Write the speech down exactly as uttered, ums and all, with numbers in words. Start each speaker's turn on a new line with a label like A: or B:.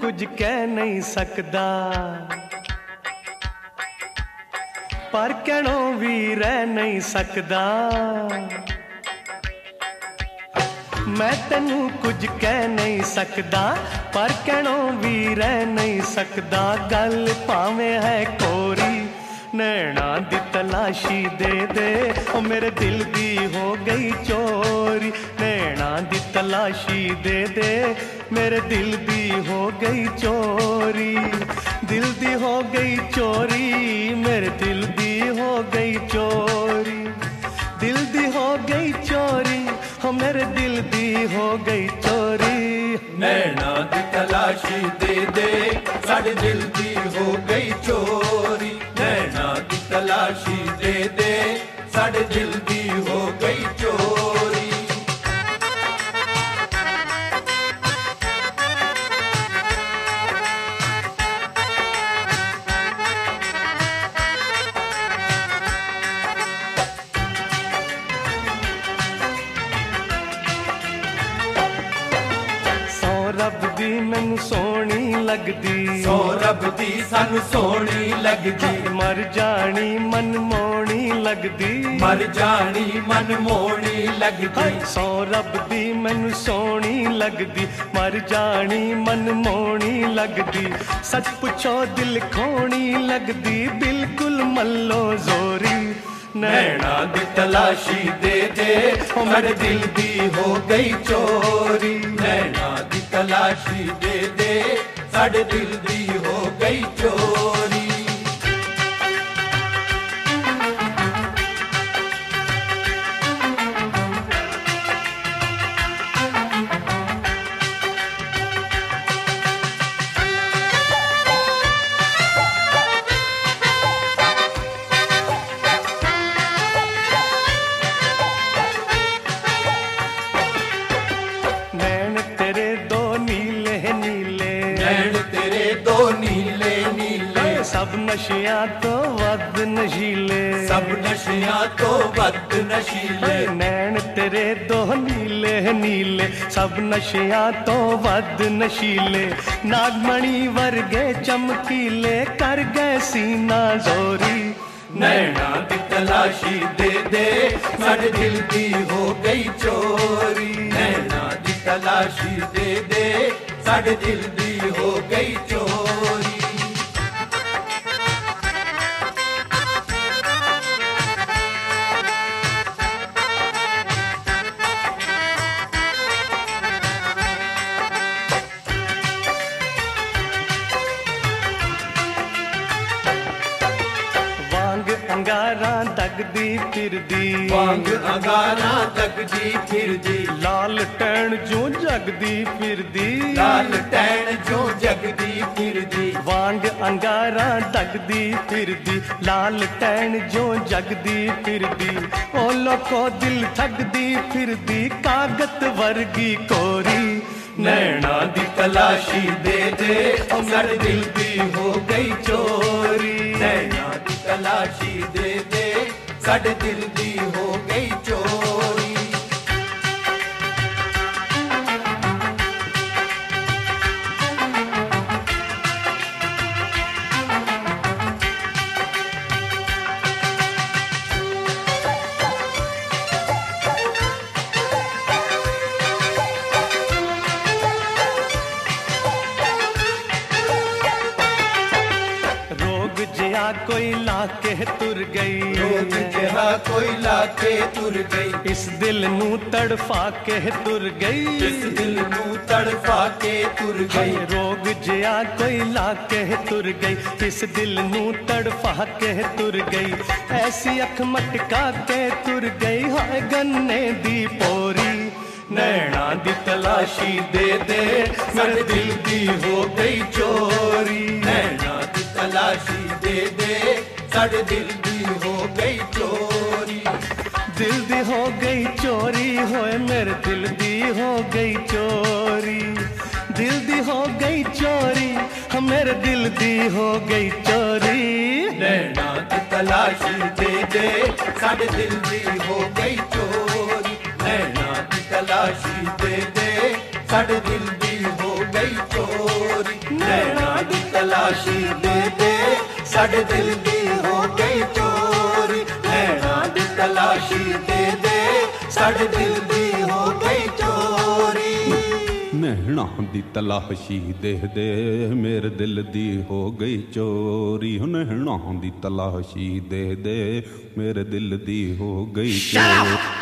A: कुछ कह नहीं सकदा, पर कहणों भी रह नहीं सकदा। मैं तेनू कुछ कह नहीं सकदा, पर कहणों भी रह नहीं सकदा। गल भावें है कोरी, नैना दी तलाशी दे दे, ओ मेरे दिल दी हो गई चोरी। नैना दी तलाशी दे दे, मेरे दिल दी हो गई चोरी। दिल दी हो गई चोरी, मेरे दिल दी हो गई चोरी। दिल दी हो गई चोरी, हो मेरे दिल दी हो गई चोरी।
B: नैना दी तलाशी दे दे, साढ़े दिल दी हो गई चोरी। नैना दी तलाशी दे दे, साढ़े दिल दी हो गई चोरी।
A: रब दी मैनू सोहनी लगदी,
B: सो रब दी सानू सोहनी लगदी।
A: मर जानी मनमोहनी लगदी,
B: मर जानी मनमोहनी लगदी।
A: सो रब दी मैनू सोहनी लगदी, मर जानी मनमोहनी लगदी। सच पुछो दिल खोनी लगदी, बिल्कुल मल्लो जोरी।
B: नैना दी तलाशी दे दे, मेरे दिल दी हो गई चोरी। नैना दी तलाशी दे दे, साढ़े दिल दी हो गई चोरी।
A: नैन तेरे दो नीले नीले,
B: नैन तेरे दो नीले नीले।
A: सब नशियां तो वद नशीले,
B: सब नशियां तो वद नशीले।
A: नैन तेरे दो नीले नीले, सब नशियां तो वद नशीले। नागमणि वर्गे चमकीले, कर गए सीना जोरी।
B: नैना दी तलाशी दे दे, साढ़े दिल दी हो गई चोरी। नैना दी तलाशी दे दे, साढ़े दिल दी हो गई चोरी।
A: अंगारा दगदी फिरदी,
B: वांग अंगारा दगदी फिरदी।
A: लाल टैन जो जगदी फिरदी,
B: लाल टैन जो जगदी फिरदी।
A: वांग अंगारा दगदी फिरदी, लाल टैन जो जगदी फिरदी। ओ लोको दिल ठगदी फिरदी, कागत वर्गी कोरी।
B: नैना दी तलाशी दे दे, साढ़े दिल दी हो गई चोरी। नैना दी तलाशी दे दे, साढ़े दिल दी हो गई चोरी।
A: कोई लाके तुर गई,
B: रोग जहा कोई लाके तुर गई।
A: इस दिल नू तड़फा के तुर गई,
B: इस दिल नू तड़फा के तुर गई।
A: रोग जिया कोई लाके तुर गई, इस दिल नू तड़फा के तुर गई। ऐसी अख मटका के तुर गई, हाय गन्ने दी पोरी। नैना दी तलाशी दे दे, मेरे दिल दी हो गई चोरी।
B: नैना दी तलाशी दे दे, साढ़े दिल दी हो गई चोरी।
A: दिल दी हो गई चोरी, होए मेरे दिल दी हो गई चोरी। दिल दी हो गई चोरी, हम मेरे दिल दी हो गई चोरी।
B: नैना दी तलाशी दे दे, साढ़े दिल दी हो गई चोरी। नैना दी तलाशी दे दे, साढ़े दिल दी हो गई चोरी नैना दी तलाशी दे दे साडे दिल दी हो गई चोरी नैना दी तलाशी दे दे साडे दिल दी हो गई चोरी
C: नैना दी तलाशी दे दे मेरे दिल दी हो गई चोरी नैना दी तलाशी दे दे मेरे दिल दी हो गई चोरी